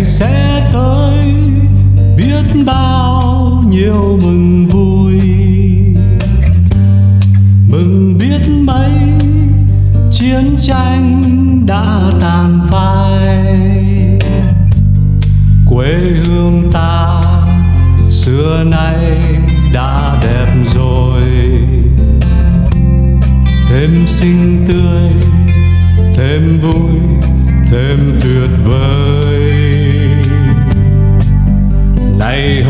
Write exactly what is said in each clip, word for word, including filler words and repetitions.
sẽ tới biết bao nhiêu mừng vui, mừng biết mấy chiến tranh đã tàn phai. Quê hương ta xưa nay đã đẹp rồi, thêm xinh tươi, thêm vui, thêm tuyệt vời. Này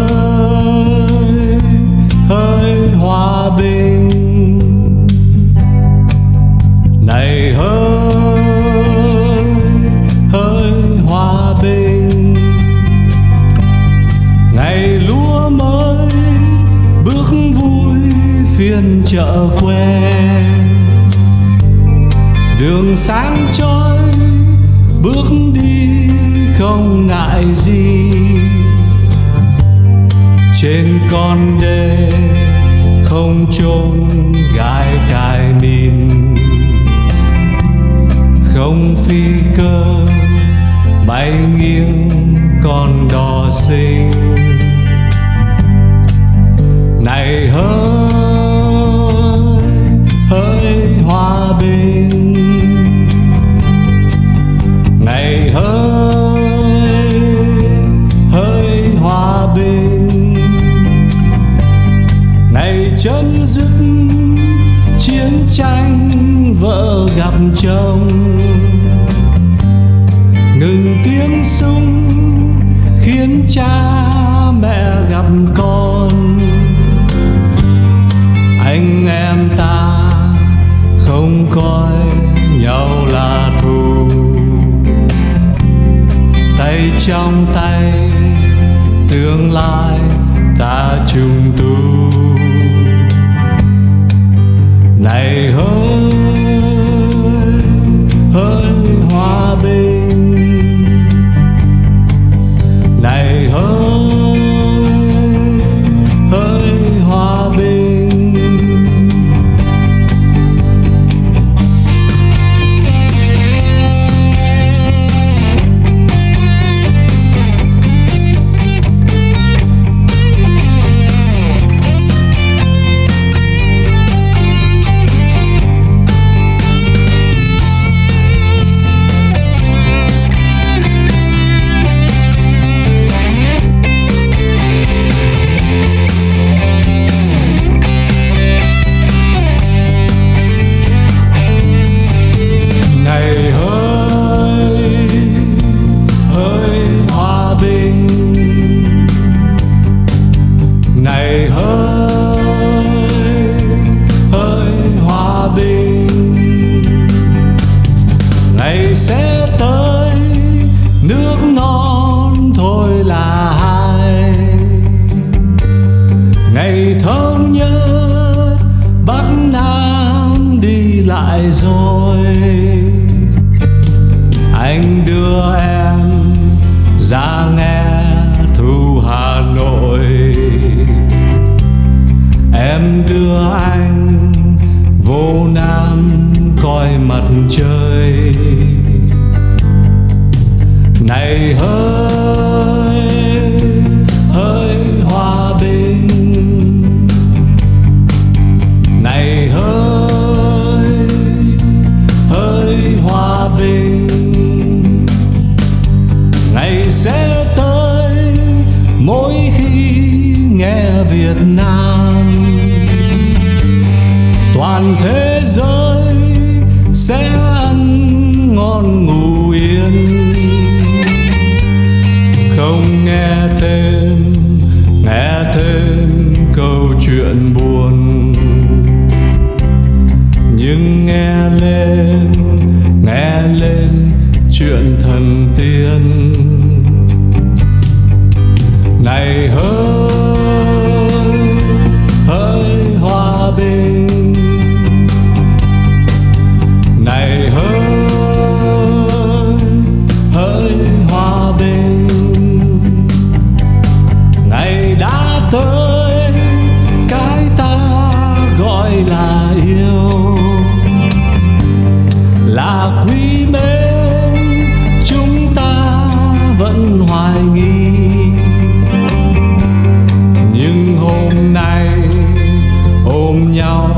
hỡi hỡi hòa bình, này hỡi hỡi hòa bình. Ngày lúa mới bước vui phiên chợ quê, đường sáng chói bước đi không ngại gì. Trên con đê không chôn gai cài mìn, không phi cơ bay nghiêng con đò xinh. Này hỡi hỡi hòa bình, này hỡi hỡi hòa bình. Này chấm dứt chiến tranh vợ gặp chồng, ngừng tiếng súng khiến cha mẹ gặp con. Anh em ta không coi nhau là thù, tay trong tay tương lai ta chung tu. Này hỡi hỡi hòa bình, này hỡi hỡi hòa bình. Ngày sẽ tới nước non thôi là hai, ngày thống nhất Bắc Nam đi lại rồi. Anh đưa em ra nghe thu Hà Nội, em đưa anh vô Nam coi mặt trời. Này hỡi hỡi hòa bình, này hỡi hỡi hòa bình. Ngày sẽ tới mỗi khi nghe Việt Nam, toàn thế giới sẽ ăn ngon ngủ yên. Không nghe thêm nghe thêm câu chuyện buồn, nhưng nghe lên nghe lên chuyện thần tiên. Này hỡi hỡi hòa bình, này hỡi hỡi hòa bình. Ngày đã tới cái ta gọi là yêu, là quý mến chúng ta vẫn nhau.